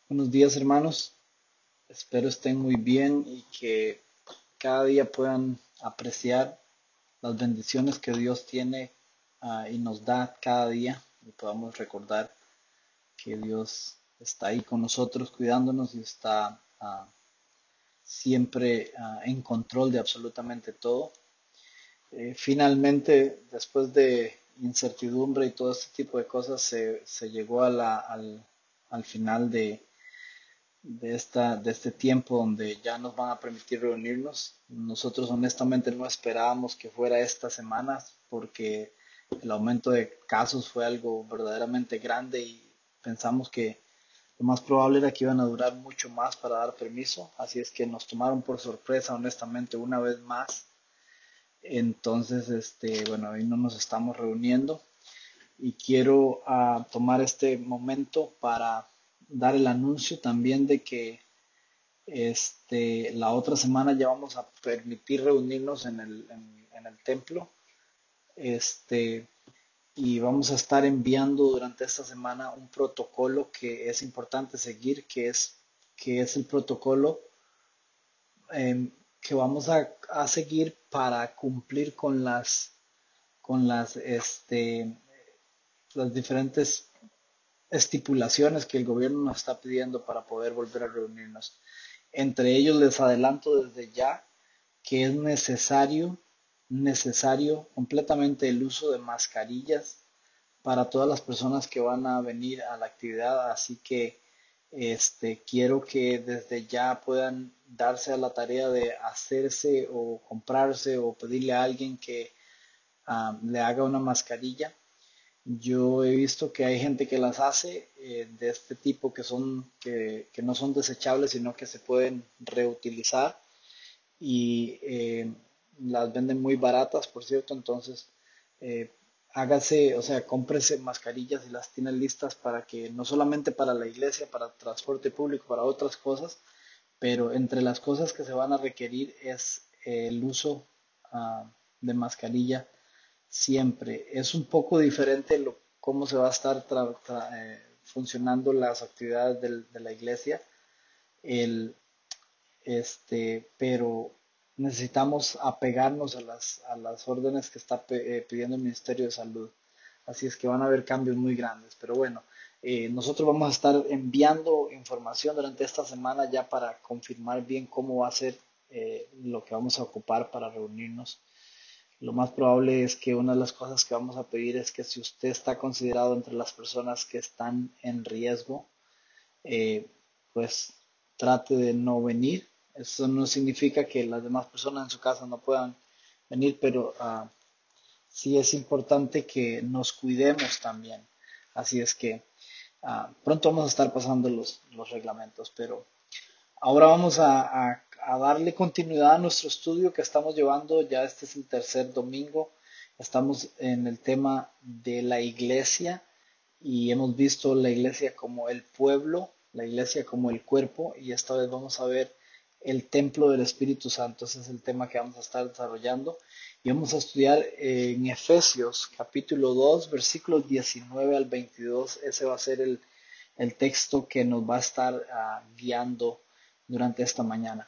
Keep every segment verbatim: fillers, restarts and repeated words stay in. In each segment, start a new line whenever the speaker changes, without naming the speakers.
Buenos días, hermanos. Espero estén muy bien y que cada día puedan apreciar las bendiciones que Dios tiene ah, y nos da cada día y podamos recordar que Dios está ahí con nosotros cuidándonos y está ah, siempre ah, en control de absolutamente todo. Eh, finalmente, después de incertidumbre y todo este tipo de cosas, se, se llegó a la- al, al final de de esta, de este tiempo donde ya nos van a permitir reunirnos. Nosotros honestamente no esperábamos que fuera estas semanas porque el aumento de casos fue algo verdaderamente grande y pensamos que lo más probable era que iban a durar mucho más para dar permiso, así es que nos tomaron por sorpresa honestamente una vez más. Entonces, este, bueno, hoy no nos estamos reuniendo y quiero uh, tomar este momento para dar el anuncio también de que este, la otra semana ya vamos a permitir reunirnos en el, en, en el templo. Este, y vamos a estar enviando durante esta semana un protocolo que es importante seguir, que es, que es el protocolo eh, que vamos a, a, seguir para cumplir con las, con las, este, las diferentes estipulaciones que el gobierno nos está pidiendo para poder volver a reunirnos. Entre ellos les adelanto desde ya que es necesario, necesario completamente el uso de mascarillas para todas las personas que van a venir a la actividad, así que este, quiero que desde ya puedan darse a la tarea de hacerse o comprarse o pedirle a alguien que um, le haga una mascarilla. Yo he visto que hay gente que las hace eh, de este tipo que son que, que no son desechables sino que se pueden reutilizar y eh, las venden muy baratas, por cierto, entonces eh, hágase, o sea, cómprese mascarillas y las tiene listas para que no solamente para la iglesia, para transporte público, para otras cosas, pero entre las cosas que se van a requerir es eh, el uso uh, de mascarilla siempre. Es un poco diferente lo, cómo se va a estar tra, tra, eh, funcionando las actividades del, de la iglesia, el, este, pero necesitamos apegarnos a las, a las órdenes que está eh, pidiendo el Ministerio de Salud. Así es que van a haber cambios muy grandes. Pero bueno, eh, nosotros vamos a estar enviando información durante esta semana ya para confirmar bien cómo va a ser eh, lo que vamos a ocupar para reunirnos. Lo más probable es que una de las cosas que vamos a pedir es que si usted está considerado entre las personas que están en riesgo, eh, pues trate de no venir. Eso no significa que las demás personas en su casa no puedan venir, pero uh, sí es importante que nos cuidemos también. Así es que uh, pronto vamos a estar pasando los, los reglamentos, pero ahora vamos a, a, a, darle continuidad a nuestro estudio que estamos llevando. Ya este es el tercer domingo. Estamos en el tema de la iglesia y hemos visto la iglesia como el pueblo, la iglesia como el cuerpo, y esta vez vamos a ver el templo del Espíritu Santo. Ese es el tema que vamos a estar desarrollando y vamos a estudiar en Efesios capítulo dos versículos diecinueve al veintidós. Ese va a ser el, el texto que nos va a estar uh, guiando durante esta mañana.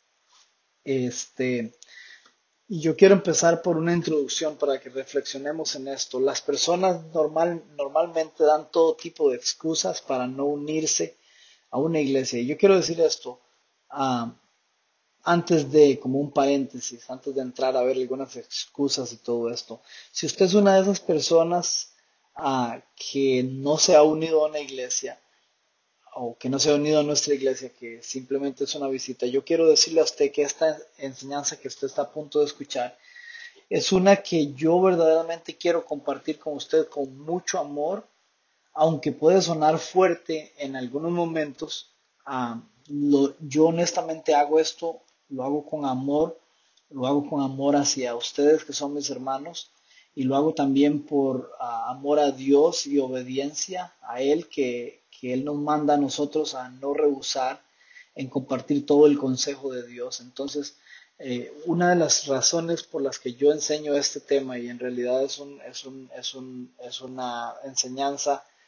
Este, y yo quiero empezar por una introducción para que reflexionemos en esto. Las personas normal, normalmente dan todo tipo de excusas para no unirse a una iglesia. Y yo quiero decir esto uh, antes de, como un paréntesis, antes de entrar a ver algunas excusas y todo esto. Si usted es una de esas personas uh, que no se ha unido a una iglesia, o que no se ha unido a nuestra iglesia, que simplemente es una visita, yo quiero decirle a usted que esta enseñanza que usted está a punto de escuchar es una que yo verdaderamente quiero compartir con usted con mucho amor, aunque puede sonar fuerte en algunos momentos. Uh, lo, yo honestamente hago esto, lo hago con amor, lo hago con amor hacia ustedes que son mis hermanos y lo hago también por uh, amor a Dios y obediencia a Él que, que Él nos manda a nosotros a no rehusar en compartir todo el consejo de Dios. Entonces, eh, una de las razones por las que yo enseño este tema y en realidad es, un, es, un, es, un, es una enseñanza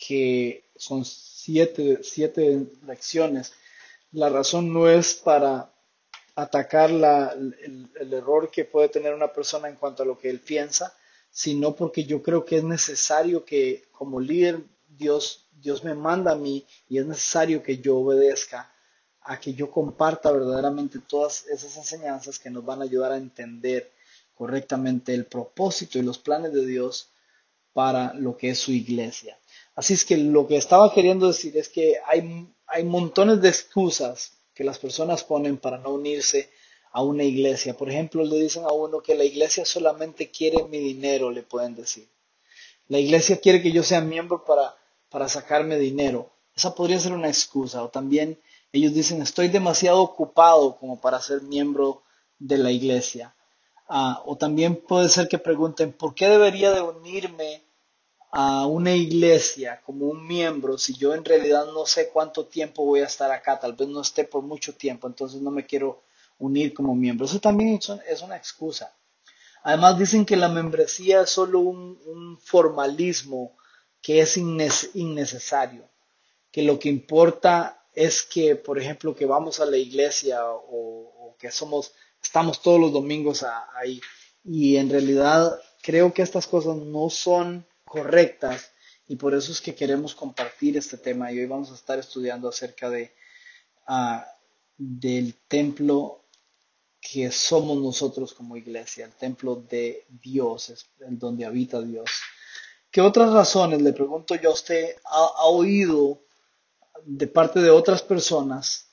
que son siete, siete lecciones. La razón no es para atacar la- el, el error que puede tener una persona en cuanto a lo que él piensa, sino porque yo creo que es necesario que como líder Dios, Dios me manda a mí y es necesario que yo obedezca a que yo comparta verdaderamente todas esas enseñanzas que nos van a ayudar a entender correctamente el propósito y los planes de Dios para lo que es su iglesia. Así es que lo que estaba queriendo decir es que hay, hay montones de excusas que las personas ponen para no unirse a una iglesia. Por ejemplo, le dicen a uno que la iglesia solamente quiere mi dinero, le pueden decir. La iglesia quiere que yo sea miembro para, para sacarme dinero. Esa podría ser una excusa. O también ellos dicen, estoy demasiado ocupado como para ser miembro de la iglesia. Ah, o también puede ser que pregunten, ¿por qué debería de unirme a una iglesia como un miembro si yo en realidad no sé cuánto tiempo voy a estar acá? Tal vez no esté por mucho tiempo, entonces no me quiero unir como miembro. Eso también es un- es una excusa. Además dicen que la membresía es solo un, un formalismo que es innes- innecesario, que lo que importa es que, por ejemplo, que vamos a la iglesia o, o que somos, estamos todos los domingos a- ahí. Y en realidad creo que estas cosas no son correctas y por eso es que queremos compartir este tema y hoy vamos a estar estudiando acerca de, ah, del templo que somos nosotros como iglesia, el templo de Dios, es el donde habita Dios. ¿Qué otras razones, le pregunto yo a usted, ha, ha oído de parte de otras personas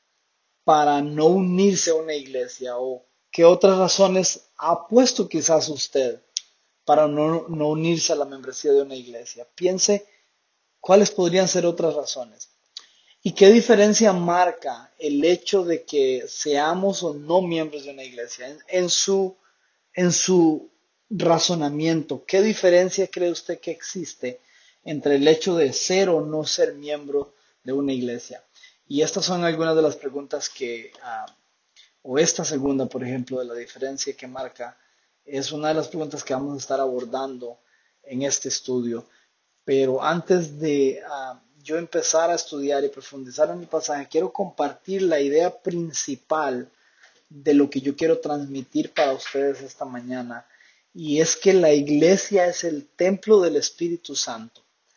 para no unirse a una iglesia? ¿O qué otras razones ha puesto quizás usted para no, no unirse a la membresía de una iglesia? Piense cuáles podrían ser otras razones. ¿Y qué diferencia marca el hecho de que seamos o no miembros de una iglesia en, en su, en su razonamiento? ¿Qué diferencia cree usted que existe entre el hecho de ser o no ser miembro de una iglesia? Y estas son algunas de las preguntas que, ah, o esta segunda, por ejemplo, de la diferencia que marca, es una de las preguntas que vamos a estar abordando en este estudio. Pero antes de ah, yo empezar a estudiar y profundizar en el pasaje, quiero compartir la idea principal de lo que yo quiero transmitir para ustedes esta mañana. Y es que la iglesia es el templo del Espíritu Santo.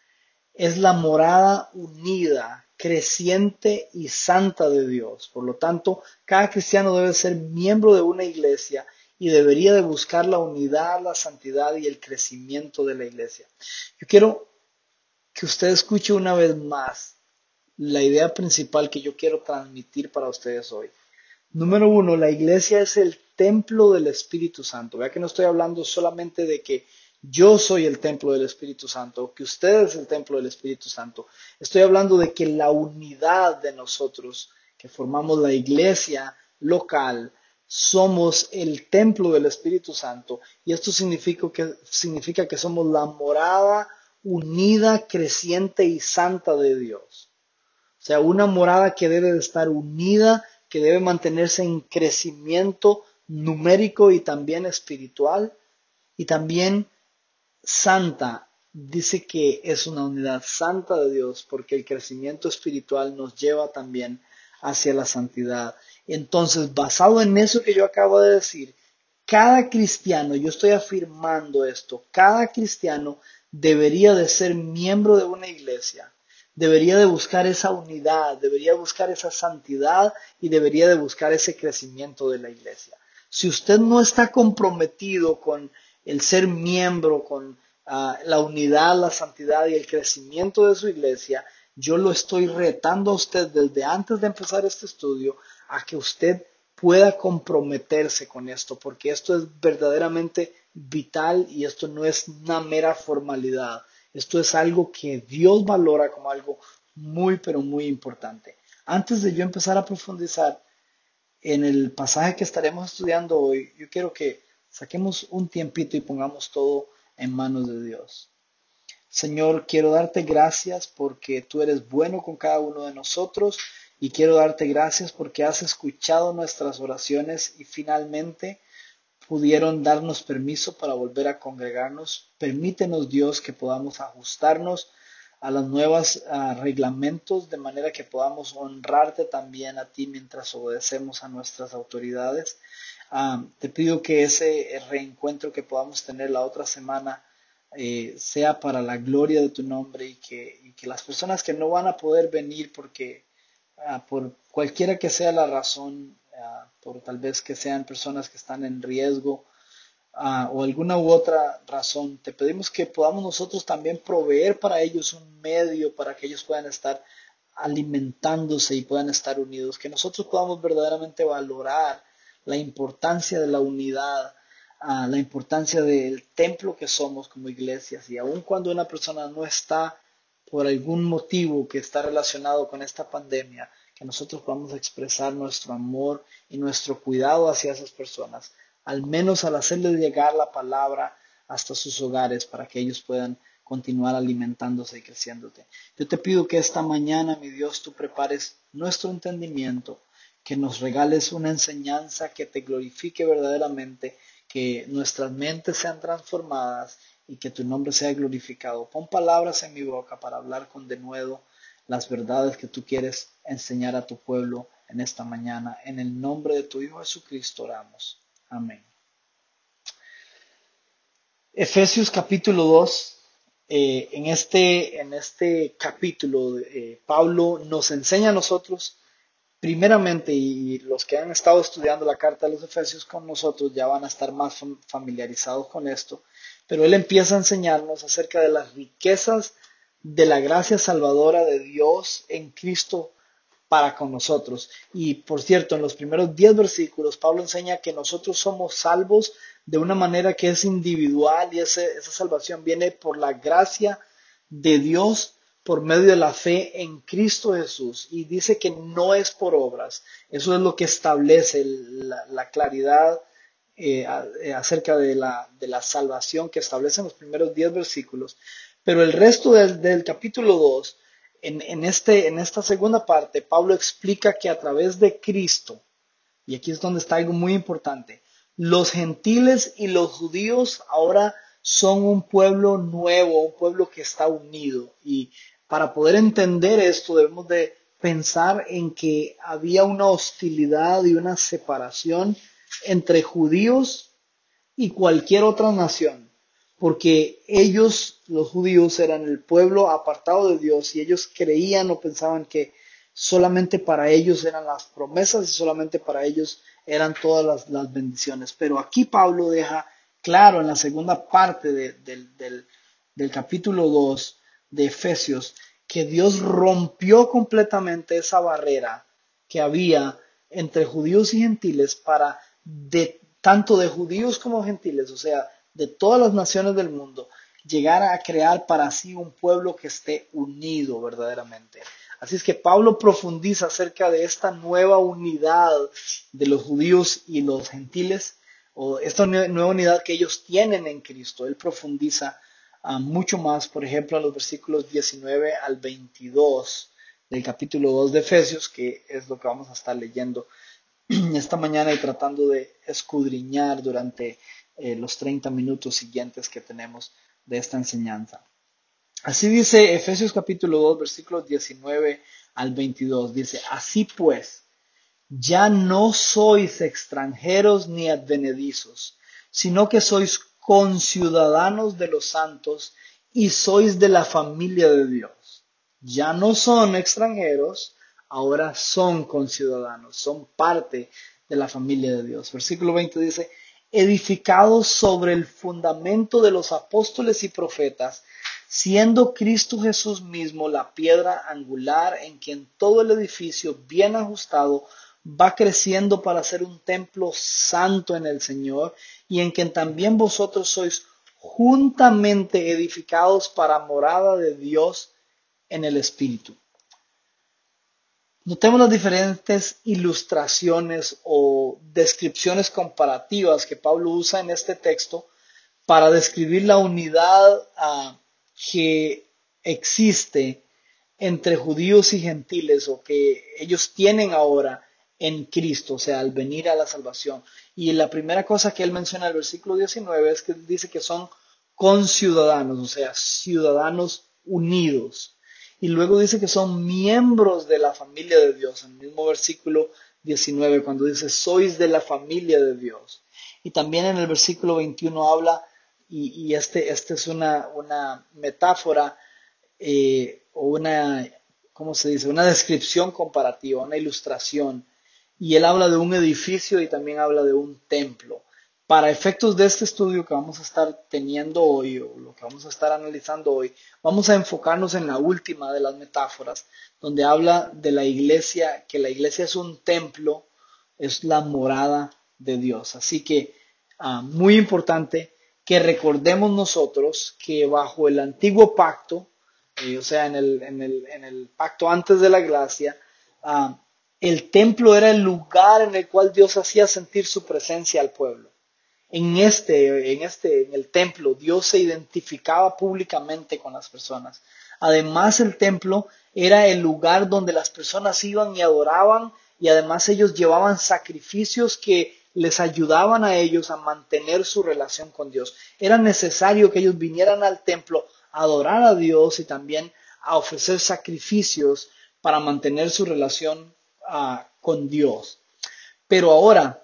Es la morada unida, creciente y santa de Dios. Por lo tanto, cada cristiano debe ser miembro de una iglesia y debería de buscar la unidad, la santidad y el crecimiento de la iglesia. Yo quiero que usted escuche una vez más la idea principal que yo quiero transmitir para ustedes hoy. Número uno, la iglesia es el templo del Espíritu Santo. Vea que no estoy hablando solamente de que yo soy el templo del Espíritu Santo o que usted es el templo del Espíritu Santo. Estoy hablando de que la unidad de nosotros, que formamos la iglesia local, somos el templo del Espíritu Santo. Y esto significa que, significa que somos la morada unida, creciente y santa de Dios. O sea, una morada que debe de estar unida, que debe mantenerse en crecimiento numérico y también espiritual, y también santa. Dice que es una unidad santa de Dios porque el crecimiento espiritual nos lleva también hacia la santidad. Entonces, basado en eso que yo acabo de decir, cada cristiano, yo estoy afirmando esto, cada cristiano debería de ser miembro de una iglesia, debería de buscar esa unidad, debería buscar esa santidad y debería de buscar ese crecimiento de la iglesia. Si usted no está comprometido con el ser miembro, con uh, la unidad, la santidad y el crecimiento de su iglesia, yo lo estoy retando a usted desde antes de empezar este estudio a que usted pueda comprometerse con esto, porque esto es verdaderamente vital y esto no es una mera formalidad. Esto es algo que Dios valora como algo muy, pero muy importante. Antes de yo empezar a profundizar en el pasaje que estaremos estudiando hoy, yo quiero que saquemos un tiempito y pongamos todo en manos de Dios. Señor, quiero darte gracias porque tú eres bueno con cada uno de nosotros y quiero darte gracias porque has escuchado nuestras oraciones y finalmente pudieron darnos permiso para volver a congregarnos. Permítenos, Dios, que podamos ajustarnos a los nuevos uh, reglamentos, de manera que podamos honrarte también a ti mientras obedecemos a nuestras autoridades. Um, te pido que ese reencuentro que podamos tener la otra semana eh, sea para la gloria de tu nombre, y que, y que las personas que no van a poder venir porque uh, por cualquiera que sea la razón, uh, por tal vez que sean personas que están en riesgo, uh, o alguna u otra razón, te pedimos que podamos nosotros también proveer para ellos un medio para que ellos puedan estar alimentándose y puedan estar unidos, que nosotros podamos verdaderamente valorar la importancia de la unidad, uh, la importancia del templo que somos como iglesias, y aun cuando una persona no está por algún motivo que está relacionado con esta pandemia, que nosotros podamos expresar nuestro amor y nuestro cuidado hacia esas personas, al menos al hacerles llegar la palabra hasta sus hogares para que ellos puedan continuar alimentándose y creciéndote. Yo te pido que esta mañana, mi Dios, tú prepares nuestro entendimiento, que nos regales una enseñanza que te glorifique verdaderamente, que nuestras mentes sean transformadas y que tu nombre sea glorificado. Pon palabras en mi boca para hablar con denuedo las verdades que tú quieres enseñar a tu pueblo en esta mañana. En el nombre de tu Hijo Jesucristo oramos. Amén. Efesios capítulo dos. Eh, en, este, en este capítulo, eh, Pablo nos enseña a nosotros, primeramente, y los que han estado estudiando la carta de los Efesios con nosotros ya van a estar más familiarizados con esto, pero él empieza a enseñarnos acerca de las riquezas de la gracia salvadora de Dios en Cristo para con nosotros. Y por cierto, en los primeros diez versículos, Pablo enseña que nosotros somos salvos de una manera que es individual, y ese, esa salvación viene por la gracia de Dios por medio de la fe en Cristo Jesús. Y dice que no es por obras. Eso es lo que establece la, la claridad eh, acerca de la, de la salvación que establecen los primeros diez versículos. Pero el resto del, del capítulo dos, en, en, este, en esta segunda parte, Pablo explica que a través de Cristo, y aquí es donde está algo muy importante, los gentiles y los judíos ahora son un pueblo nuevo, un pueblo que está unido. Y para poder entender esto debemos de pensar en que había una hostilidad y una separación entre judíos y cualquier otra nación, porque ellos, los judíos, eran el pueblo apartado de Dios, y ellos creían o pensaban que solamente para ellos eran las promesas y solamente para ellos eran todas las, las bendiciones. Pero aquí Pablo deja claro en la segunda parte de, de, del, del capítulo dos de Efesios que Dios rompió completamente esa barrera que había entre judíos y gentiles para de, tanto de judíos como gentiles, o sea, de todas las naciones del mundo, llegar a crear para sí un pueblo que esté unido verdaderamente. Así es que Pablo profundiza acerca de esta nueva unidad de los judíos y los gentiles, o esta nueva unidad que ellos tienen en Cristo. Él profundiza uh, mucho más, por ejemplo, a los versículos diecinueve al veintidós del capítulo dos de Efesios, que es lo que vamos a estar leyendo esta mañana y tratando de escudriñar durante eh, los treinta minutos siguientes que tenemos de esta enseñanza. Así dice Efesios capítulo dos, versículos diecinueve al veintidós. Dice, así pues, ya no sois extranjeros ni advenedizos, sino que sois conciudadanos de los santos y sois de la familia de Dios. Ya no son extranjeros, ahora son conciudadanos, son parte de la familia de Dios. Versículo veinte dice, edificados sobre el fundamento de los apóstoles y profetas, siendo Cristo Jesús mismo la piedra angular, en quien todo el edificio bien ajustado va creciendo para ser un templo santo en el Señor, y en quien también vosotros sois juntamente edificados para morada de Dios en el Espíritu. Notemos las diferentes ilustraciones o descripciones comparativas que Pablo usa en este texto para describir la unidad uh, que existe entre judíos y gentiles, o que ellos tienen ahora en Cristo, o sea, al venir a la salvación. Y la primera cosa que él menciona en el versículo diecinueve es que dice que son conciudadanos, o sea, ciudadanos unidos. Y luego dice que son miembros de la familia de Dios, en el mismo versículo diecinueve, cuando dice, sois de la familia de Dios. Y también en el versículo veintiuno habla, y, y este, este es una, una metáfora, eh, o una, ¿cómo se dice? Una descripción comparativa, una ilustración. Y él habla de un edificio y también habla de un templo. Para efectos de este estudio que vamos a estar teniendo hoy, o lo que vamos a estar analizando hoy, vamos a enfocarnos en la última de las metáforas, donde habla de la iglesia, que la iglesia es un templo, es la morada de Dios. Así que, ah, muy importante que recordemos nosotros que bajo el antiguo pacto, eh, o sea, en el, en, el, en el pacto antes de la gracia, ah, el templo era el lugar en el cual Dios hacía sentir su presencia al pueblo. En este, en este, en el templo, Dios se identificaba públicamente con las personas. Además, el templo era el lugar donde las personas iban y adoraban, y además ellos llevaban sacrificios que les ayudaban a ellos a mantener su relación con Dios. Era necesario que ellos vinieran al templo a adorar a Dios y también a ofrecer sacrificios para mantener su relación uh, con Dios. Pero ahora,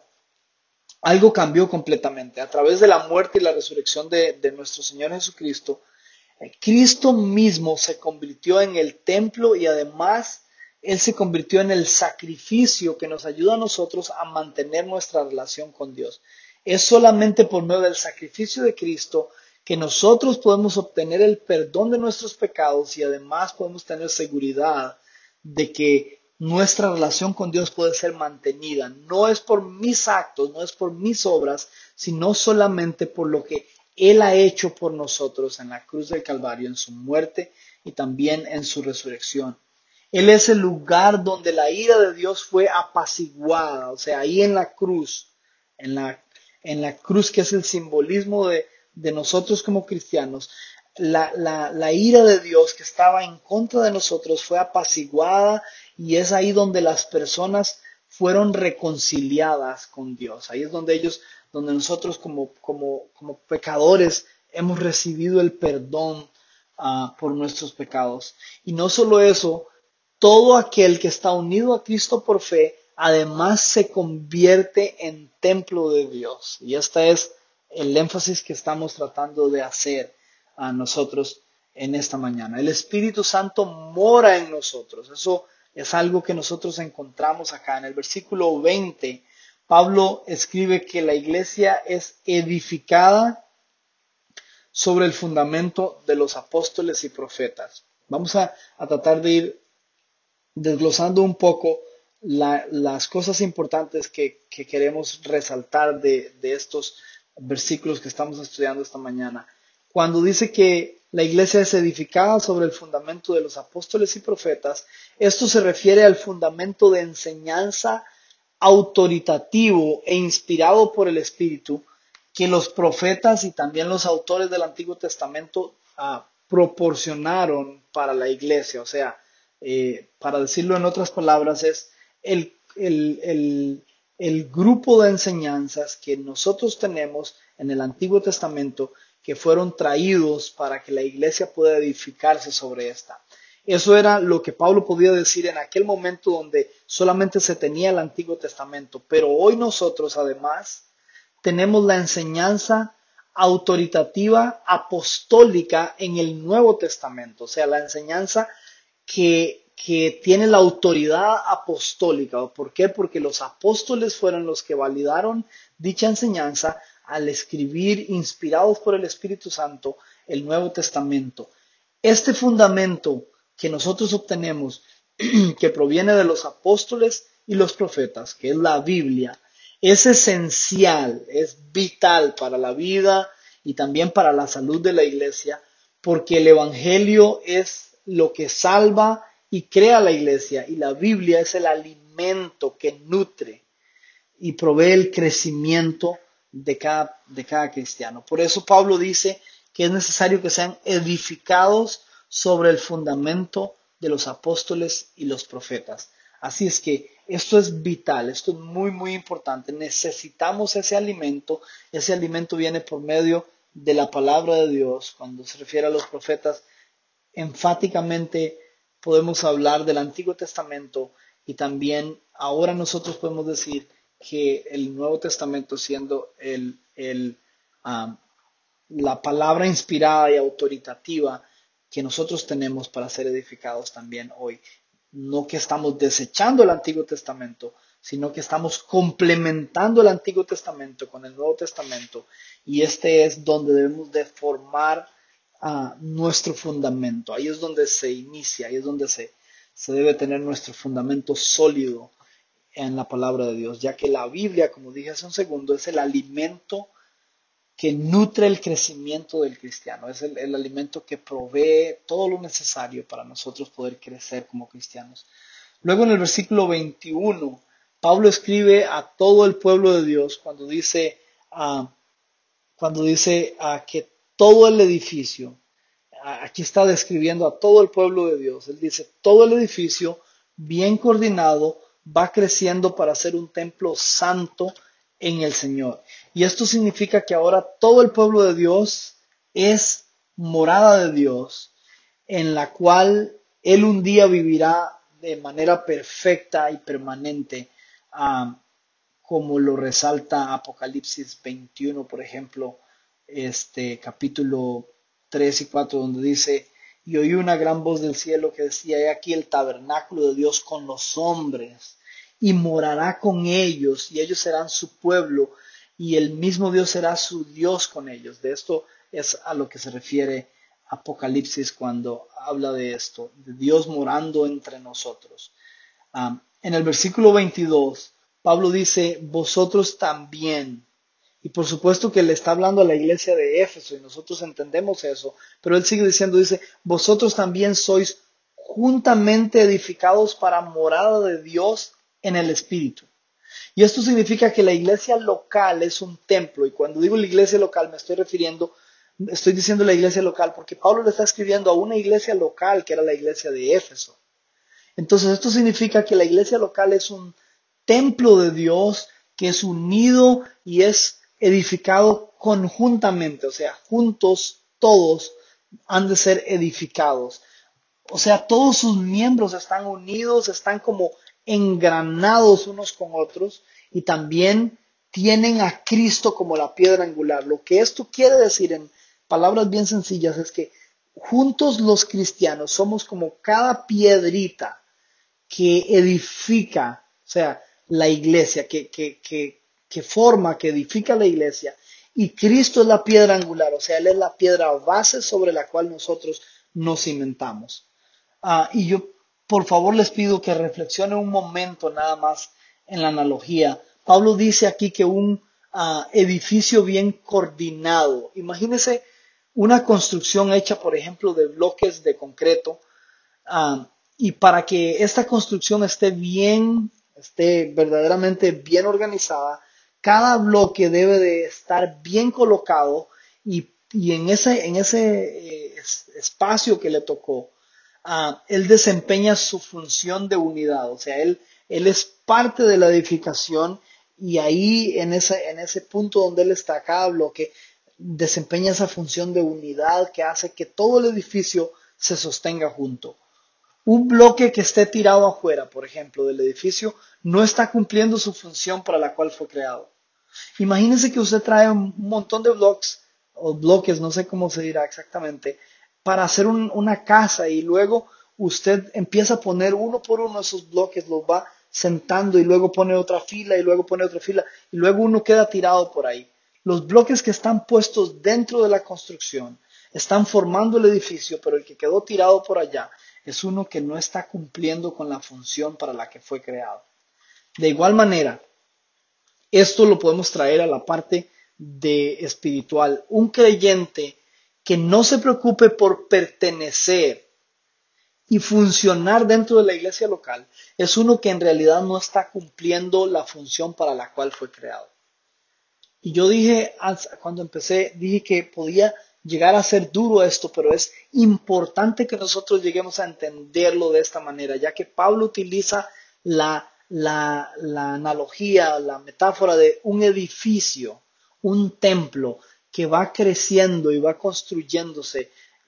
algo cambió completamente. A través de la muerte y la resurrección de, de nuestro Señor Jesucristo, eh, Cristo mismo se convirtió en el templo y además Él se convirtió en el sacrificio que nos ayuda a nosotros a mantener nuestra relación con Dios. Es solamente por medio del sacrificio de Cristo que nosotros podemos obtener el perdón de nuestros pecados y además podemos tener seguridad de que nuestra relación con Dios puede ser mantenida. No es por mis actos, no es por mis obras, sino solamente por lo que Él ha hecho por nosotros en la cruz del Calvario, en su muerte y también en su resurrección. Él es el lugar donde la ira de Dios fue apaciguada, o sea, ahí en la cruz, en la, en la cruz que es el simbolismo de, de nosotros como cristianos. La, la, la ira de Dios que estaba en contra de nosotros fue apaciguada y es ahí donde las personas fueron reconciliadas con Dios. Ahí es donde ellos, donde nosotros como, como, como pecadores hemos recibido el perdón uh, por nuestros pecados. Y no solo eso, todo aquel que está unido a Cristo por fe, además se convierte en templo de Dios. Y este es el énfasis que estamos tratando de hacer a nosotros en esta mañana. El Espíritu Santo mora en nosotros. Eso es algo que nosotros encontramos acá. En el versículo veinte, Pablo escribe que la iglesia es edificada sobre el fundamento de los apóstoles y profetas. Vamos a, a tratar de ir desglosando un poco la, las cosas importantes que, que queremos resaltar de, de estos versículos que estamos estudiando esta mañana. Cuando dice que la iglesia es edificada sobre el fundamento de los apóstoles y profetas, esto se refiere al fundamento de enseñanza autoritativo e inspirado por el Espíritu que los profetas y también los autores del Antiguo Testamento uh, proporcionaron para la iglesia. O sea, eh, para decirlo en otras palabras, es el, el, el, el grupo de enseñanzas que nosotros tenemos en el Antiguo Testamento que fueron traídos para que la iglesia pueda edificarse sobre esta. Eso era lo que Pablo podía decir en aquel momento donde solamente se tenía el Antiguo Testamento. Pero hoy nosotros además tenemos la enseñanza autoritativa apostólica en el Nuevo Testamento. O sea, la enseñanza que, que tiene la autoridad apostólica. ¿Por qué? Porque los apóstoles fueron los que validaron dicha enseñanza al escribir, inspirados por el Espíritu Santo, el Nuevo Testamento. Este fundamento que nosotros obtenemos, que proviene de los apóstoles y los profetas, que es la Biblia, es esencial, es vital para la vida y también para la salud de la iglesia, porque el Evangelio es lo que salva y crea la iglesia, y la Biblia es el alimento que nutre y provee el crecimiento de cada, de cada cristiano. Por eso Pablo dice que es necesario que sean edificados sobre el fundamento de los apóstoles y los profetas. Así es que esto es vital, esto es muy, muy importante. Necesitamos ese alimento. Ese alimento viene por medio de la palabra de Dios. Cuando se refiere a los profetas, enfáticamente podemos hablar del Antiguo Testamento y también ahora nosotros podemos decir que el Nuevo Testamento siendo el, el, um, la palabra inspirada y autoritativa que nosotros tenemos para ser edificados también hoy. No que estamos desechando el Antiguo Testamento, sino que estamos complementando el Antiguo Testamento con el Nuevo Testamento, y este es donde debemos de formar uh, nuestro fundamento. Ahí es donde se inicia, ahí es donde se, se debe tener nuestro fundamento sólido en la palabra de Dios, ya que la Biblia, como dije hace un segundo, es el alimento que nutre el crecimiento del cristiano, es el, el alimento que provee todo lo necesario para nosotros poder crecer como cristianos. Luego en el versículo veintiuno, Pablo escribe a todo el pueblo de Dios cuando dice, uh, cuando dice uh, que todo el edificio, uh, aquí está describiendo a todo el pueblo de Dios, él dice, todo el edificio bien coordinado va creciendo para ser un templo santo en el Señor. Y esto significa que ahora todo el pueblo de Dios es morada de Dios, en la cual Él un día vivirá de manera perfecta y permanente, um, como lo resalta Apocalipsis veintiuno, por ejemplo, este capítulo tres y cuatro, donde dice, y oí una gran voz del cielo que decía, he aquí el tabernáculo de Dios con los hombres, y morará con ellos, y ellos serán su pueblo, y el mismo Dios será su Dios con ellos. De esto es a lo que se refiere Apocalipsis cuando habla de esto, de Dios morando entre nosotros. Um, en el versículo veintidós, Pablo dice, vosotros también. Y por supuesto que le está hablando a la iglesia de Éfeso y nosotros entendemos eso, pero él sigue diciendo, dice, vosotros también sois juntamente edificados para morada de Dios en el Espíritu. Y esto significa que la iglesia local es un templo, y cuando digo la iglesia local me estoy refiriendo, estoy diciendo la iglesia local porque Pablo le está escribiendo a una iglesia local que era la iglesia de Éfeso. Entonces esto significa que la iglesia local es un templo de Dios que es unido y es edificado conjuntamente, o sea, juntos todos han de ser edificados. O sea, todos sus miembros están unidos, están como engranados unos con otros y también tienen a Cristo como la piedra angular. Lo que esto quiere decir en palabras bien sencillas es que juntos los cristianos somos como cada piedrita que edifica, o sea, la iglesia, que, que, que, que forma, que edifica la iglesia, y Cristo es la piedra angular, o sea, Él es la piedra base sobre la cual nosotros nos cimentamos. Uh, y yo, por favor, les pido que reflexionen un momento nada más en la analogía. Pablo dice aquí que un uh, edificio bien coordinado, imagínense una construcción hecha, por ejemplo, de bloques de concreto, uh, y para que esta construcción esté bien, esté verdaderamente bien organizada, cada bloque debe de estar bien colocado y, y en ese, en ese eh, espacio que le tocó, uh, él desempeña su función de unidad, o sea, él, él es parte de la edificación y ahí en ese, en ese punto donde él está, cada bloque desempeña esa función de unidad que hace que todo el edificio se sostenga junto. Un bloque que esté tirado afuera, por ejemplo, del edificio, no está cumpliendo su función para la cual fue creado. Imagínese que usted trae un montón de blocks, o bloques, no sé cómo se dirá exactamente, para hacer un, una casa y luego usted empieza a poner uno por uno esos bloques, los va sentando y luego pone otra fila y luego pone otra fila y luego uno queda tirado por ahí. Los bloques que están puestos dentro de la construcción están formando el edificio, pero el que quedó tirado por allá es uno que no está cumpliendo con la función para la que fue creado. De igual manera, esto lo podemos traer a la parte de espiritual. Un creyente que no se preocupe por pertenecer y funcionar dentro de la iglesia local es uno que en realidad no está cumpliendo la función para la cual fue creado. Y yo dije, cuando empecé, dije que podía llegar a ser duro esto, pero es importante que nosotros lleguemos a entenderlo de esta manera, ya que Pablo utiliza la, la, la analogía, la metáfora de un edificio, un templo que va creciendo y va construyéndose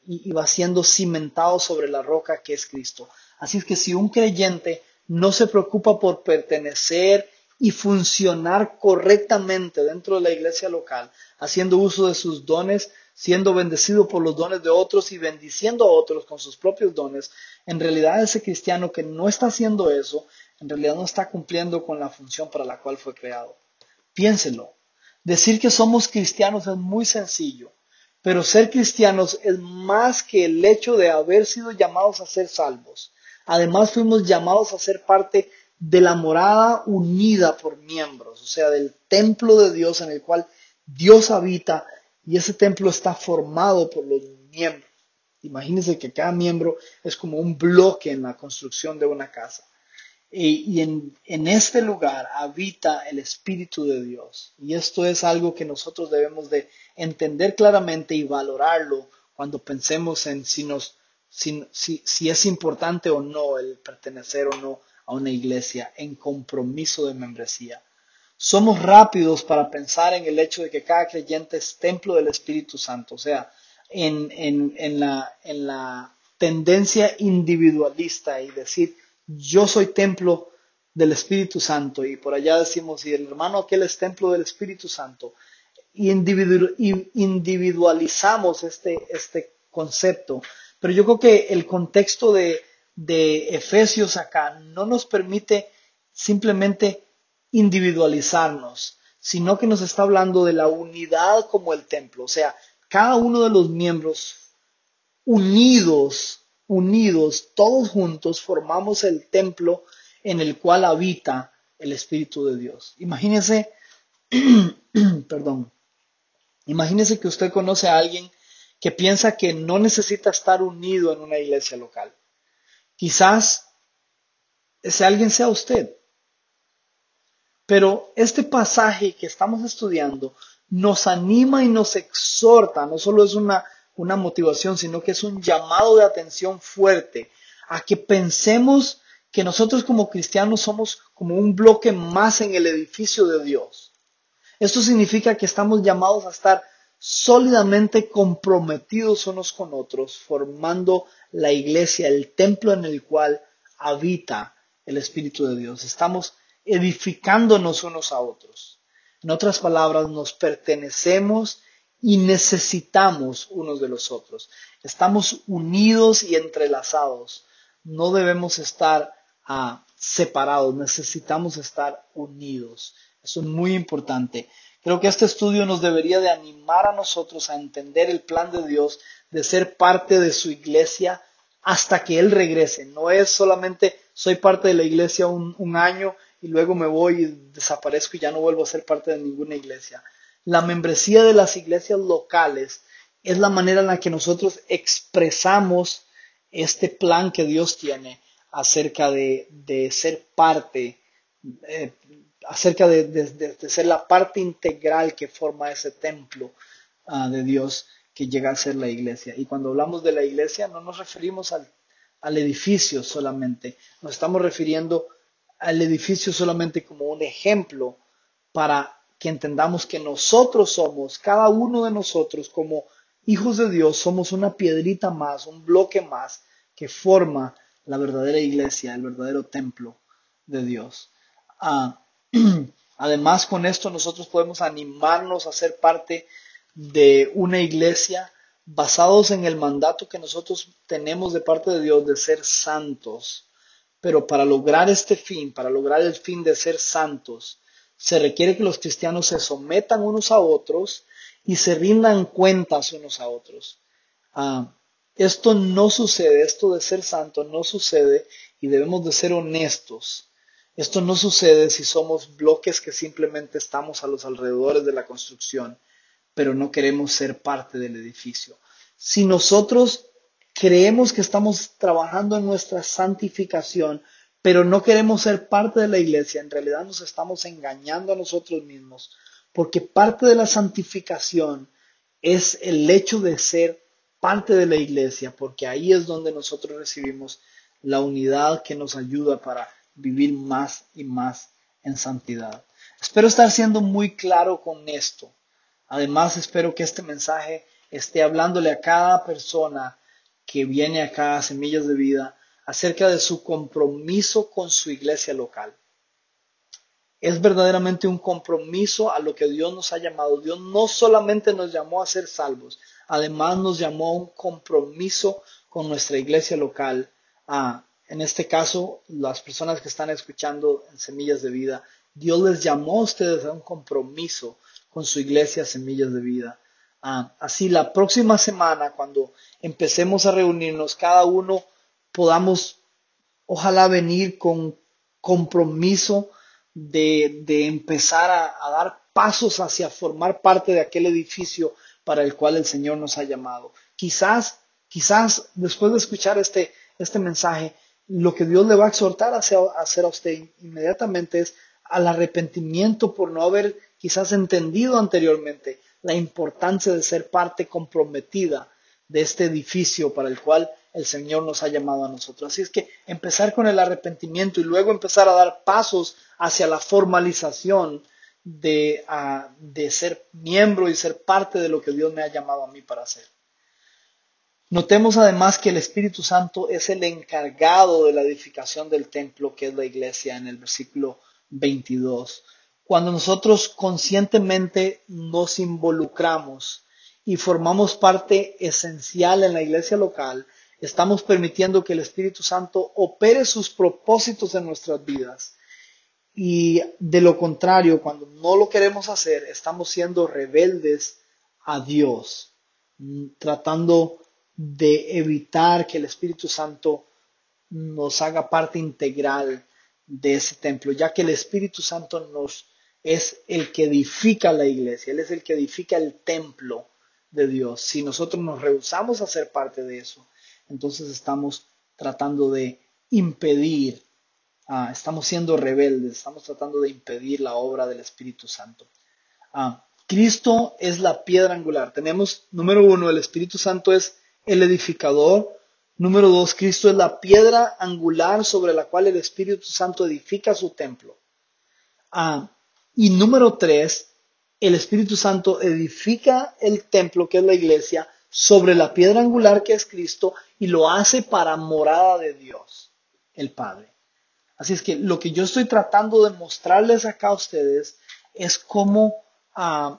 y, y va siendo cimentado sobre la roca que es Cristo. Así es que si un creyente no se preocupa por pertenecer y funcionar correctamente dentro de la iglesia local, haciendo uso de sus dones, siendo bendecido por los dones de otros y bendiciendo a otros con sus propios dones, en realidad ese cristiano que no está haciendo eso, en realidad no está cumpliendo con la función para la cual fue creado. Piénselo. Decir que somos cristianos es muy sencillo, pero ser cristianos es más que el hecho de haber sido llamados a ser salvos. Además fuimos llamados a ser parte de la morada unida por miembros, o sea, del templo de Dios en el cual Dios habita y ese templo está formado por los miembros. Imagínense que cada miembro es como un bloque en la construcción de una casa. Y, y en, en este lugar habita el Espíritu de Dios. Y esto es algo que nosotros debemos de entender claramente y valorarlo cuando pensemos en si, nos, si, si, si es importante o no el pertenecer o no a una iglesia en compromiso de membresía. Somos rápidos para pensar en el hecho de que cada creyente es templo del Espíritu Santo, o sea, en, en, en, la, en la tendencia individualista y decir, yo soy templo del Espíritu Santo, y por allá decimos, y el hermano aquel es templo del Espíritu Santo, y individu- y individualizamos este, este concepto. Pero yo creo que el contexto de, de Efesios acá no nos permite simplemente individualizarnos, sino que nos está hablando de la unidad como el templo. O sea, cada uno de los miembros unidos, unidos, todos juntos formamos el templo en el cual habita el Espíritu de Dios. Imagínese, perdón, imagínese que usted conoce a alguien que piensa que no necesita estar unido en una iglesia local. Quizás ese alguien sea usted. Pero este pasaje que estamos estudiando nos anima y nos exhorta, no solo es una, una motivación, sino que es un llamado de atención fuerte a que pensemos que nosotros como cristianos somos como un bloque más en el edificio de Dios. Esto significa que estamos llamados a estar sólidamente comprometidos unos con otros, formando la iglesia, el templo en el cual habita el Espíritu de Dios. Estamos edificándonos unos a otros. En otras palabras, nos pertenecemos y necesitamos unos de los otros. Estamos unidos y entrelazados. No debemos estar uh, separados, necesitamos estar unidos. Eso es muy importante. Creo que este estudio nos debería de animar a nosotros a entender el plan de Dios de ser parte de su iglesia hasta que Él regrese. No es solamente soy parte de la iglesia un, un año y luego me voy y desaparezco y ya no vuelvo a ser parte de ninguna iglesia. La membresía de las iglesias locales es la manera en la que nosotros expresamos este plan que Dios tiene acerca de, de ser parte, eh, acerca de, de, de, de ser la parte integral que forma ese templo uh, de Dios que llega a ser la iglesia. Y cuando hablamos de la iglesia no nos referimos al, al edificio solamente, nos estamos refiriendo al edificio solamente como un ejemplo para que entendamos que nosotros somos, cada uno de nosotros como hijos de Dios, somos una piedrita más, un bloque más que forma la verdadera iglesia, el verdadero templo de Dios. Ah, además, con esto nosotros podemos animarnos a ser parte de una iglesia basados en el mandato que nosotros tenemos de parte de Dios de ser santos. Pero para lograr este fin, para lograr el fin de ser santos, se requiere que los cristianos se sometan unos a otros y se rindan cuentas unos a otros. Ah, esto no sucede, esto de ser santo no sucede y debemos de ser honestos. Esto no sucede si somos bloques que simplemente estamos a los alrededores de la construcción, pero no queremos ser parte del edificio. Si nosotros creemos que estamos trabajando en nuestra santificación, pero no queremos ser parte de la iglesia, en realidad nos estamos engañando a nosotros mismos, porque parte de la santificación es el hecho de ser parte de la iglesia, porque ahí es donde nosotros recibimos la unidad que nos ayuda para vivir más y más en santidad. Espero estar siendo muy claro con esto. Además, espero que este mensaje esté hablándole a cada persona que viene acá a Semillas de Vida acerca de su compromiso con su iglesia local. Es verdaderamente un compromiso a lo que Dios nos ha llamado. Dios no solamente nos llamó a ser salvos, además nos llamó a un compromiso con nuestra iglesia local. Ah, en este caso, las personas que están escuchando en Semillas de Vida, Dios les llamó a ustedes a un compromiso con su iglesia Semillas de Vida. Ah, así la próxima semana, cuando empecemos a reunirnos, cada uno podamos, ojalá, venir con compromiso de, de empezar a, a dar pasos hacia formar parte de aquel edificio para el cual el Señor nos ha llamado. Quizás, quizás después de escuchar este, este mensaje, lo que Dios le va a exhortar a hacer, a hacer a usted inmediatamente es al arrepentimiento por no haber quizás entendido anteriormente la importancia de ser parte comprometida de este edificio para el cual el Señor nos ha llamado a nosotros. Así es que empezar con el arrepentimiento y luego empezar a dar pasos hacia la formalización de, uh, de ser miembro y ser parte de lo que Dios me ha llamado a mí para hacer. Notemos además que el Espíritu Santo es el encargado de la edificación del templo, que es la iglesia, en el versículo veintidós. Cuando nosotros conscientemente nos involucramos y formamos parte esencial en la iglesia local, estamos permitiendo que el Espíritu Santo opere sus propósitos en nuestras vidas. Y de lo contrario, cuando no lo queremos hacer, estamos siendo rebeldes a Dios, tratando de evitar que el Espíritu Santo nos haga parte integral de ese templo, ya que el Espíritu Santo nos es el que edifica la iglesia, Él es el que edifica el templo de Dios. Si nosotros nos rehusamos a ser parte de eso, entonces estamos tratando de impedir, uh, estamos siendo rebeldes, estamos tratando de impedir la obra del Espíritu Santo. Uh, Cristo es la piedra angular. Tenemos, número uno, el Espíritu Santo es el edificador. Número dos, Cristo es la piedra angular sobre la cual el Espíritu Santo edifica su templo. Ah, y número tres, el Espíritu Santo edifica el templo, que es la iglesia, sobre la piedra angular que es Cristo, y lo hace para morada de Dios, el Padre. Así es que lo que yo estoy tratando de mostrarles acá a ustedes es cómo ah,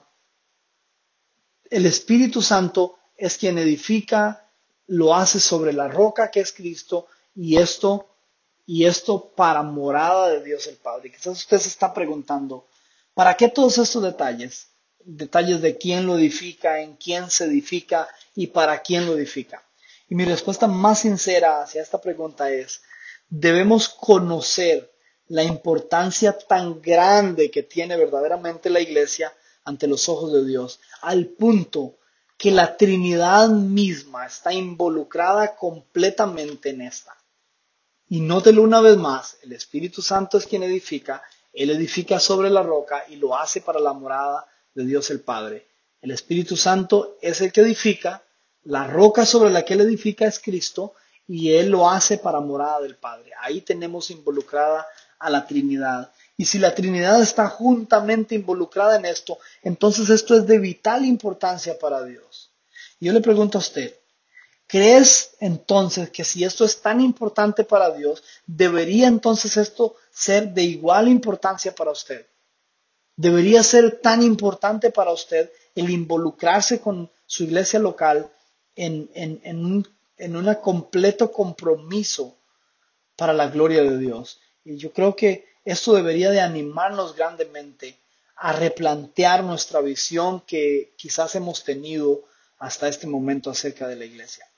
el Espíritu Santo es quien edifica, lo hace sobre la roca que es Cristo, y esto, y esto para morada de Dios el Padre. Quizás usted se está preguntando, ¿para qué todos estos detalles? Detalles de quién lo edifica, en quién se edifica y para quién lo edifica. Y mi respuesta más sincera hacia esta pregunta es, debemos conocer la importancia tan grande que tiene verdaderamente la iglesia ante los ojos de Dios, al punto que la Trinidad misma está involucrada completamente en esta. Y nótelo una vez más, el Espíritu Santo es quien edifica, Él edifica sobre la roca y lo hace para la morada de Dios el Padre. El Espíritu Santo es el que edifica, la roca sobre la que Él edifica es Cristo y Él lo hace para morada del Padre. Ahí tenemos involucrada a la Trinidad. Y si la Trinidad está juntamente involucrada en esto, entonces esto es de vital importancia para Dios. Y yo le pregunto a usted, ¿crees entonces que si esto es tan importante para Dios, debería entonces esto ser de igual importancia para usted? ¿Debería ser tan importante para usted el involucrarse con su iglesia local en, en, en un en un completo compromiso para la gloria de Dios? Y yo creo que esto debería de animarnos grandemente a replantear nuestra visión que quizás hemos tenido hasta este momento acerca de la iglesia.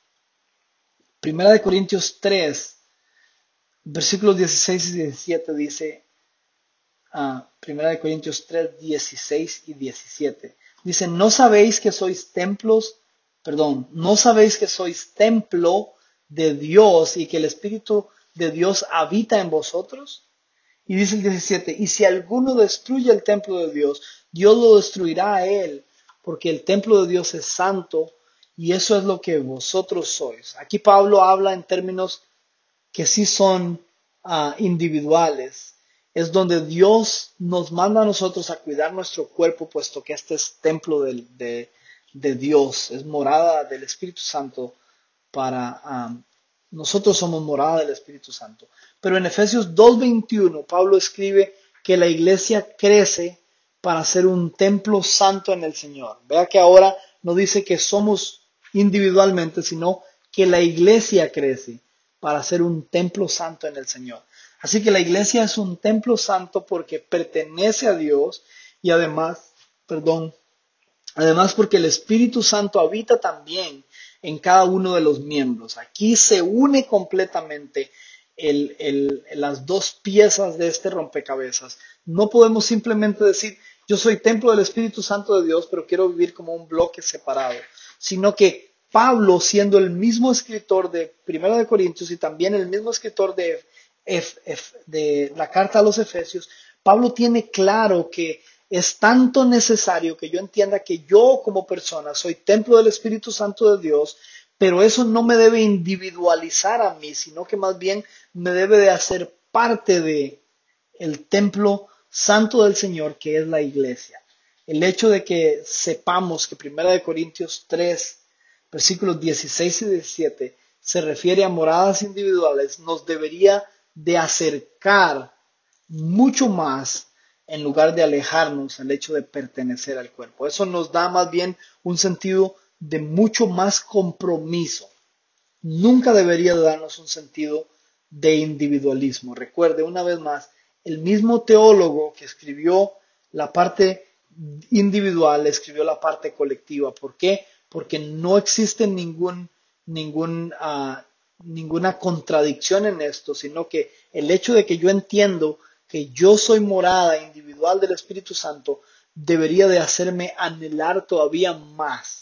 Primera de Corintios tres, versículos dieciséis y diecisiete dice, uh, Primera de Corintios tres, dieciséis y diecisiete, dice, ¿no sabéis que sois templos, perdón, no sabéis que sois templo de Dios y que el Espíritu de Dios habita en vosotros? Y dice el diecisiete, y si alguno destruye el templo de Dios, Dios lo destruirá a él, porque el templo de Dios es santo, y eso es lo que vosotros sois. Aquí Pablo habla en términos que sí son uh, individuales. Es donde Dios nos manda a nosotros a cuidar nuestro cuerpo, puesto que este es templo de, de, de Dios, es morada del Espíritu Santo para um, nosotros somos morada del Espíritu Santo. Pero en Efesios dos veintiuno Pablo escribe que la iglesia crece para ser un templo santo en el Señor. Vea que ahora no dice que somos individualmente, sino que la iglesia crece para ser un templo santo en el Señor. Así que la iglesia es un templo santo porque pertenece a Dios y además, perdón, además porque el Espíritu Santo habita también en cada uno de los miembros. Aquí se une completamente el, el, las dos piezas de este rompecabezas. No podemos simplemente decir, yo soy templo del Espíritu Santo de Dios, pero quiero vivir como un bloque separado, sino que Pablo, siendo el mismo escritor de Primera de Corintios y también el mismo escritor de, de la carta a los Efesios, Pablo tiene claro que es tanto necesario que yo entienda que yo como persona soy templo del Espíritu Santo de Dios, pero eso no me debe individualizar a mí, sino que más bien me debe de hacer parte de el templo santo del Señor, que es la iglesia. El hecho de que sepamos que Primera de Corintios tres, versículos dieciséis y diecisiete, se refiere a moradas individuales, nos debería de acercar mucho más en lugar de alejarnos al hecho de pertenecer al cuerpo. Eso nos da más bien un sentido de mucho más compromiso. Nunca debería darnos un sentido de individualismo. Recuerde una vez más, el mismo teólogo que escribió la parte individual escribió la parte colectiva. ¿Por qué? Porque no existe ningún, ningún, uh, ninguna contradicción en esto, sino que el hecho de que yo entiendo que yo soy morada individual del Espíritu Santo debería de hacerme anhelar todavía más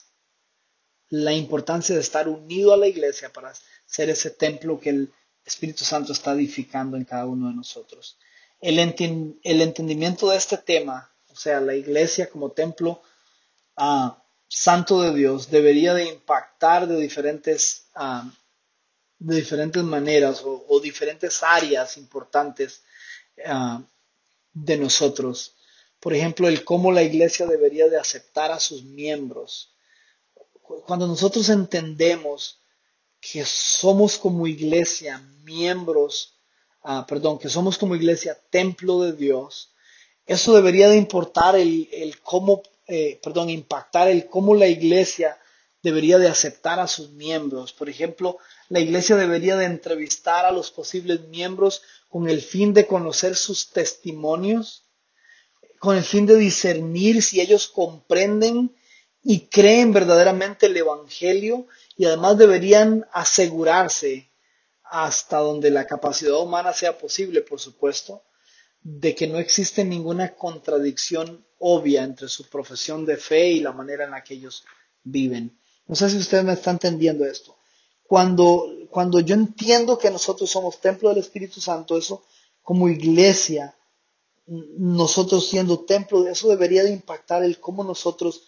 la importancia de estar unido a la iglesia para ser ese templo que el Espíritu Santo está edificando en cada uno de nosotros. El, enti- el entendimiento de este tema, o sea, la iglesia como templo uh, santo de Dios, debería de impactar de diferentes, uh, de diferentes maneras o, o diferentes áreas importantes uh, de nosotros. Por ejemplo, el cómo la iglesia debería de aceptar a sus miembros. Cuando nosotros entendemos que somos como iglesia miembros, uh, perdón, que somos como iglesia templo de Dios, eso debería de importar el, el cómo, eh, perdón, impactar el cómo la iglesia debería de aceptar a sus miembros. Por ejemplo, la iglesia debería de entrevistar a los posibles miembros con el fin de conocer sus testimonios, con el fin de discernir si ellos comprenden y creen verdaderamente el Evangelio, y además deberían asegurarse, hasta donde la capacidad humana sea posible, por supuesto, de que no existe ninguna contradicción obvia entre su profesión de fe y la manera en la que ellos viven. No sé si ustedes me están entendiendo esto. Cuando, cuando yo entiendo que nosotros somos templo del Espíritu Santo, eso como iglesia, nosotros siendo templo, eso debería de impactar el cómo nosotros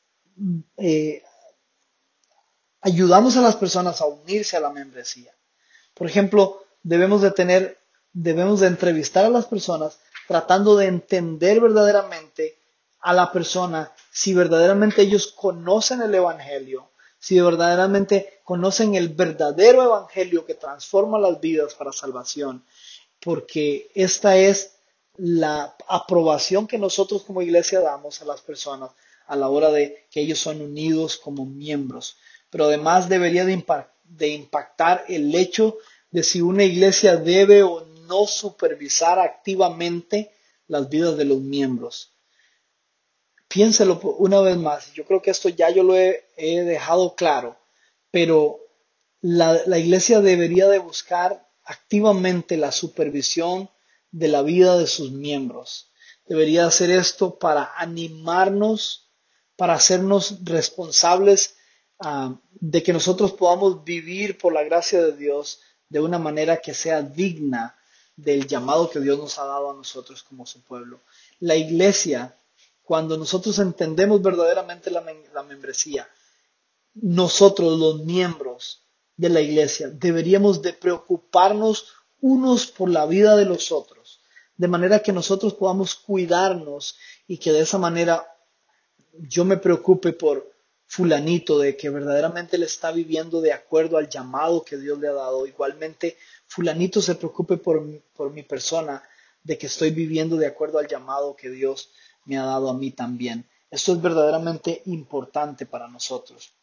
eh, ayudamos a las personas a unirse a la membresía. Por ejemplo, debemos de tener, debemos de entrevistar a las personas tratando de entender verdaderamente a la persona si verdaderamente ellos conocen el Evangelio, si verdaderamente conocen el verdadero Evangelio que transforma las vidas para salvación, porque esta es la aprobación que nosotros como iglesia damos a las personas a la hora de que ellos son unidos como miembros. Pero además debería de, impact, de impactar el hecho de si una iglesia debe o no supervisar activamente las vidas de los miembros. Piénselo una vez más. Yo creo que esto ya yo lo he, he dejado claro, pero la, la iglesia debería de buscar activamente la supervisión de la vida de sus miembros. Debería hacer esto para animarnos, para hacernos responsables uh, de que nosotros podamos vivir por la gracia de Dios de una manera que sea digna del llamado que Dios nos ha dado a nosotros como su pueblo. La iglesia, cuando nosotros entendemos verdaderamente la, la membresía, nosotros los miembros de la iglesia deberíamos de preocuparnos unos por la vida de los otros, de manera que nosotros podamos cuidarnos y que de esa manera yo me preocupe por fulanito de que verdaderamente le está viviendo de acuerdo al llamado que Dios le ha dado. Igualmente, fulanito se preocupe por, por mi persona, de que estoy viviendo de acuerdo al llamado que Dios me ha dado a mí también. Esto es verdaderamente importante para nosotros.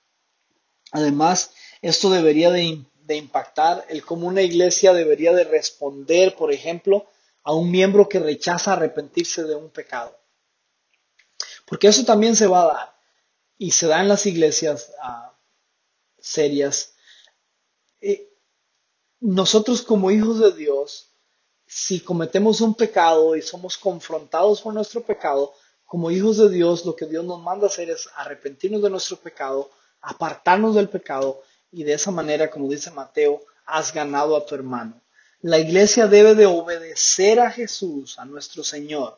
Además, esto debería de, de impactar el cómo una iglesia debería de responder, por ejemplo, a un miembro que rechaza arrepentirse de un pecado. Porque eso también se va a dar y se da en las iglesias uh, serias. Eh, nosotros como hijos de Dios, si cometemos un pecado y somos confrontados por nuestro pecado, como hijos de Dios, lo que Dios nos manda hacer es arrepentirnos de nuestro pecado, apartarnos del pecado y de esa manera, como dice Mateo, has ganado a tu hermano. La iglesia debe de obedecer a Jesús, a nuestro Señor,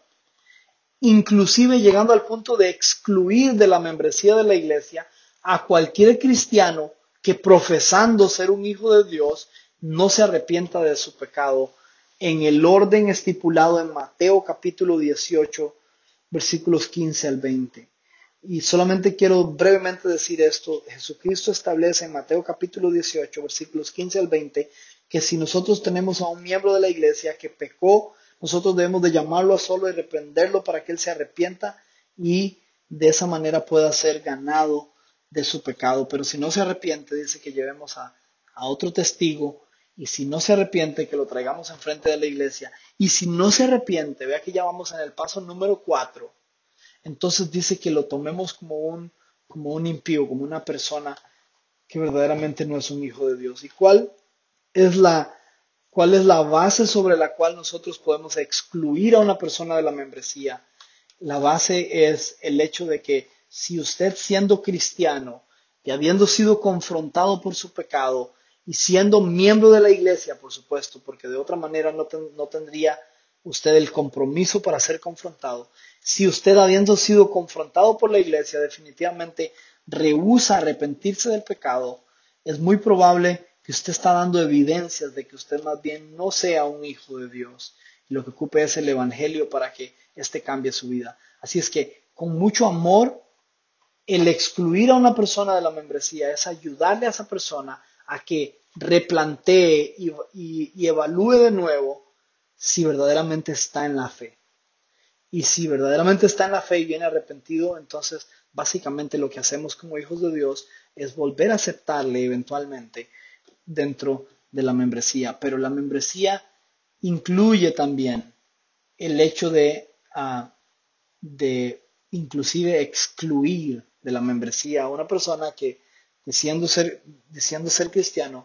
inclusive llegando al punto de excluir de la membresía de la iglesia a cualquier cristiano que profesando ser un hijo de Dios no se arrepienta de su pecado en el orden estipulado en Mateo capítulo dieciocho, versículos quince al veinte. Y solamente quiero brevemente decir esto. Jesucristo establece en Mateo capítulo dieciocho, versículos quince al veinte, que si nosotros tenemos a un miembro de la iglesia que pecó, nosotros debemos de llamarlo a solo y reprenderlo para que él se arrepienta y de esa manera pueda ser ganado de su pecado. Pero si no se arrepiente, dice que llevemos a, a otro testigo, y si no se arrepiente, que lo traigamos enfrente de la iglesia. Y si no se arrepiente, vea que ya vamos en el paso número cuatro, entonces dice que lo tomemos como un, como un impío, como una persona que verdaderamente no es un hijo de Dios. ¿Y cuál es la, cuál es la base sobre la cual nosotros podemos excluir a una persona de la membresía? La base es el hecho de que si usted, siendo cristiano y habiendo sido confrontado por su pecado y siendo miembro de la iglesia, por supuesto, porque de otra manera no, ten, no tendría usted el compromiso para ser confrontado. Si usted, habiendo sido confrontado por la iglesia, definitivamente rehúsa arrepentirse del pecado, es muy probable que usted está dando evidencias de que usted más bien no sea un hijo de Dios. Y lo que ocupe es el evangelio para que éste cambie su vida. Así es que, con mucho amor, el excluir a una persona de la membresía es ayudarle a esa persona a que replantee y, y, y evalúe de nuevo si verdaderamente está en la fe. Y si verdaderamente está en la fe y viene arrepentido, entonces básicamente lo que hacemos como hijos de Dios es volver a aceptarle eventualmente dentro de la membresía. Pero la membresía incluye también el hecho de, uh, de inclusive excluir de la membresía a una persona que, diciendo ser, diciendo ser cristiano,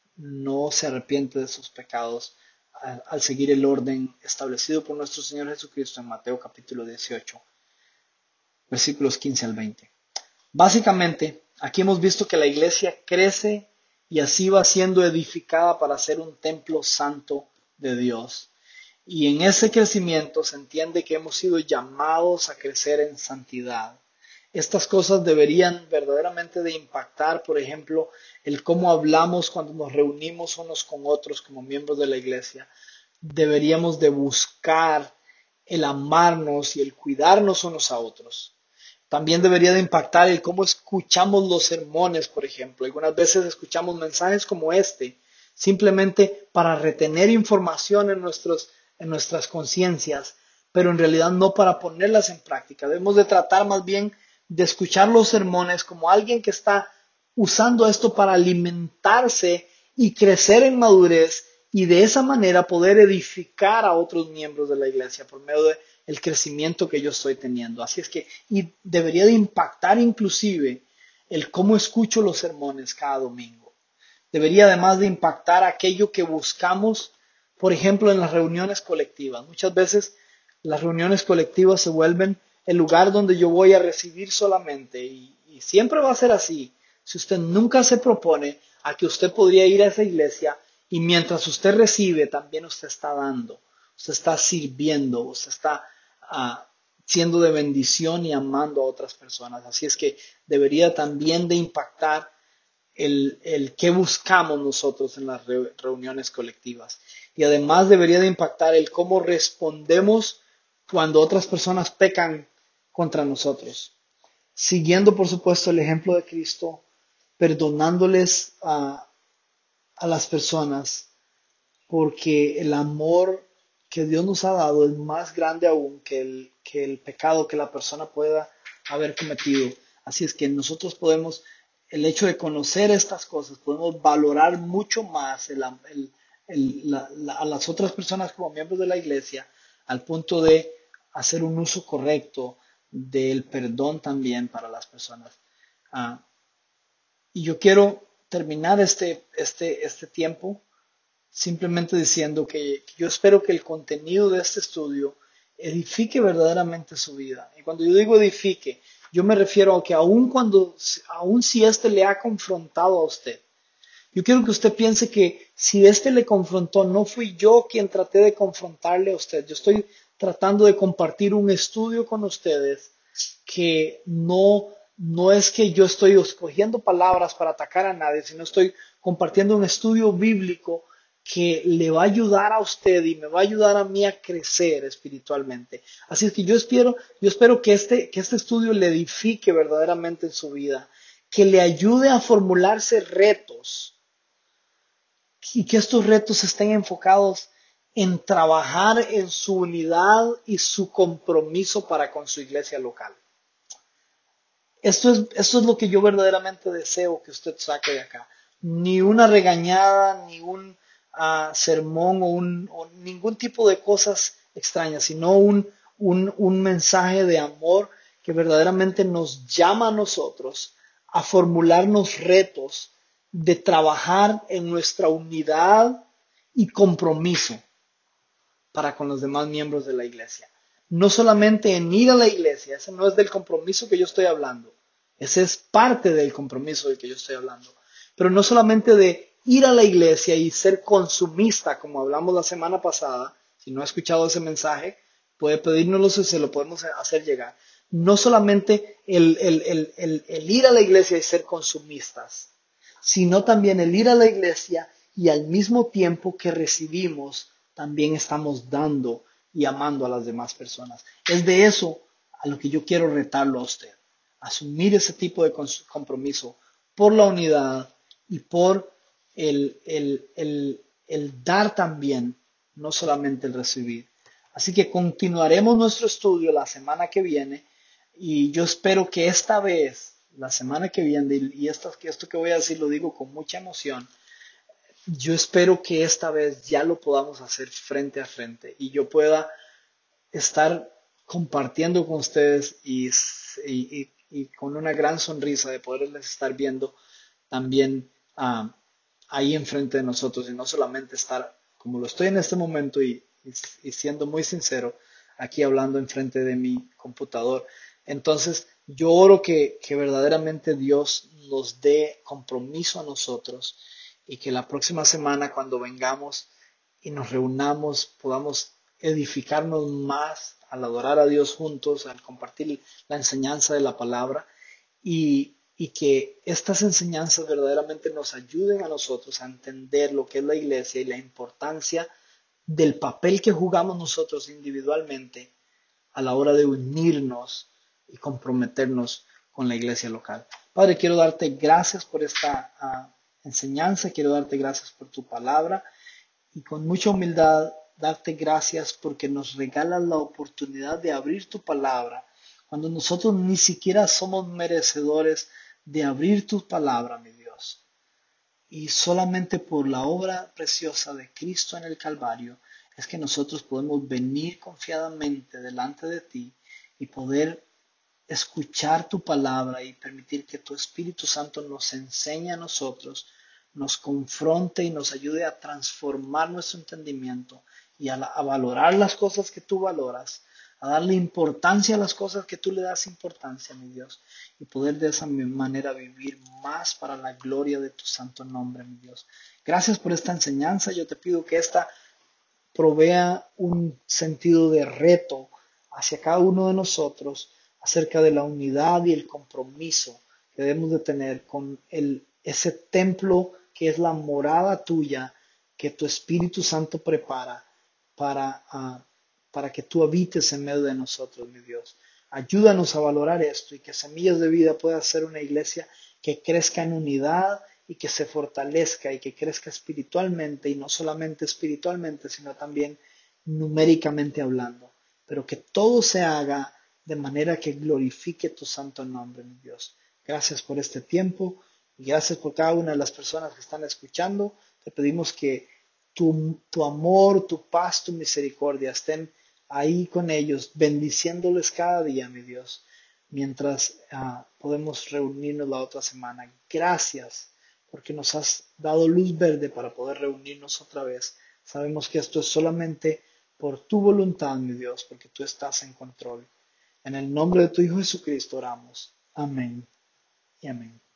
no se arrepiente de sus pecados al, al seguir el orden establecido por nuestro Señor Jesucristo en Mateo capítulo dieciocho, versículos quince al veinte. Básicamente, aquí hemos visto que la iglesia crece y así va siendo edificada para ser un templo santo de Dios. Y en ese crecimiento se entiende que hemos sido llamados a crecer en santidad. Estas cosas deberían verdaderamente de impactar, por ejemplo, el cómo hablamos cuando nos reunimos unos con otros como miembros de la iglesia. Deberíamos de buscar el amarnos y el cuidarnos unos a otros. También debería de impactar el cómo escuchamos los sermones, por ejemplo. Algunas veces escuchamos mensajes como este, simplemente para retener información en, nuestros, en nuestras conciencias, pero en realidad no para ponerlas en práctica. Debemos de tratar más bien de escuchar los sermones como alguien que está usando esto para alimentarse y crecer en madurez y de esa manera poder edificar a otros miembros de la iglesia por medio de el crecimiento que yo estoy teniendo. Así es que y debería de impactar inclusive el cómo escucho los sermones cada domingo. Debería además de impactar aquello que buscamos, por ejemplo, en las reuniones colectivas. Muchas veces las reuniones colectivas se vuelven el lugar donde yo voy a recibir solamente y, y siempre va a ser así. Si usted nunca se propone a que usted podría ir a esa iglesia y mientras usted recibe, también usted está dando, usted está sirviendo, usted está uh, siendo de bendición y amando a otras personas. Así es que debería también de impactar el, el qué buscamos nosotros en las re, reuniones colectivas. Y además debería de impactar el cómo respondemos cuando otras personas pecan contra nosotros. siguiendo por supuesto el ejemplo de Cristo, perdonándoles a, a las personas, porque el amor que Dios nos ha dado es más grande aún que el, que el pecado que la persona pueda haber cometido. Así es que nosotros podemos, el hecho de conocer estas cosas, podemos valorar mucho más el, el- el- la- la- a las otras personas como miembros de la iglesia, al punto de hacer un uso correcto del perdón también para las personas. Ah, y yo quiero terminar este, este, este tiempo simplemente diciendo que yo espero que el contenido de este estudio edifique verdaderamente su vida. Y cuando yo digo edifique, yo me refiero a que aun cuando, aun si éste le ha confrontado a usted, yo quiero que usted piense que si éste le confrontó, no fui yo quien traté de confrontarle a usted. Yo estoy tratando de compartir un estudio con ustedes que no, no es que yo estoy escogiendo palabras para atacar a nadie, sino estoy compartiendo un estudio bíblico que le va a ayudar a usted y me va a ayudar a mí a crecer espiritualmente. Así es que yo espero, yo espero que este, que este estudio le edifique verdaderamente en su vida, que le ayude a formularse retos y que estos retos estén enfocados en trabajar en su unidad y su compromiso para con su iglesia local. Esto es, esto es lo que yo verdaderamente deseo que usted saque de acá. Ni una regañada, ni un uh, sermón o, un, o, ningún tipo de cosas extrañas, sino un, un, un mensaje de amor que verdaderamente nos llama a nosotros a formularnos retos de trabajar en nuestra unidad y compromiso para con los demás miembros de la iglesia. No solamente en ir a la iglesia, ese no es del compromiso que yo estoy hablando, ese es parte del compromiso del que yo estoy hablando, pero no solamente de ir a la iglesia y ser consumista, como hablamos la semana pasada. Si no ha escuchado ese mensaje, puede pedírnoslo y se lo podemos hacer llegar. No solamente el, el, el, el, el ir a la iglesia y ser consumistas, sino también el ir a la iglesia y al mismo tiempo que recibimos, también estamos dando y amando a las demás personas. Es de eso a lo que yo quiero retarlo a usted. Asumir ese tipo de compromiso por la unidad y por el, el, el, el dar también, no solamente el recibir. Así que continuaremos nuestro estudio la semana que viene y yo espero que esta vez, la semana que viene, y esto, esto que voy a decir lo digo con mucha emoción, yo espero que esta vez ya lo podamos hacer frente a frente y yo pueda estar compartiendo con ustedes y, y, y, y con una gran sonrisa de poderles estar viendo también uh, ahí enfrente de nosotros y no solamente estar como lo estoy en este momento y, y, y siendo muy sincero aquí hablando enfrente de mi computador. Entonces yo oro que, que verdaderamente Dios nos dé compromiso a nosotros y que la próxima semana cuando vengamos y nos reunamos podamos edificarnos más al adorar a Dios juntos, al compartir la enseñanza de la palabra y, y que estas enseñanzas verdaderamente nos ayuden a nosotros a entender lo que es la iglesia y la importancia del papel que jugamos nosotros individualmente a la hora de unirnos y comprometernos con la iglesia local. Padre, quiero darte gracias por esta uh, enseñanza, quiero darte gracias por tu palabra y con mucha humildad darte gracias porque nos regalas la oportunidad de abrir tu palabra cuando nosotros ni siquiera somos merecedores de abrir tu palabra, mi Dios. Y solamente por la obra preciosa de Cristo en el Calvario es que nosotros podemos venir confiadamente delante de ti y poder escuchar tu palabra y permitir que tu Espíritu Santo nos enseñe a nosotros, nos confronte y nos ayude a transformar nuestro entendimiento y a, la, a valorar las cosas que tú valoras, a darle importancia a las cosas que tú le das importancia, mi Dios, y poder de esa manera vivir más para la gloria de tu santo nombre, mi Dios. Gracias por esta enseñanza. Yo te pido que esta provea un sentido de reto hacia cada uno de nosotros acerca de la unidad y el compromiso que debemos de tener con el, ese templo que es la morada tuya que tu Espíritu Santo prepara para, uh, para que tú habites en medio de nosotros, mi Dios.
Ayúdanos a valorar esto y que Semillas de Vida pueda ser una iglesia que crezca en unidad y que se fortalezca y que crezca espiritualmente y no solamente espiritualmente, sino también numéricamente hablando, pero que todo se haga de manera que glorifique tu santo nombre, mi Dios. Gracias por este tiempo y gracias por cada una de las personas que están escuchando. Te pedimos que tu, tu amor, tu paz, tu misericordia estén ahí con ellos, bendiciéndoles cada día, mi Dios, mientras uh, podemos reunirnos la otra semana. Gracias porque nos has dado luz verde para poder reunirnos otra vez. Sabemos que esto es solamente por tu voluntad, mi Dios, porque tú estás en control. En el nombre de tu Hijo Jesucristo oramos. Amén y amén.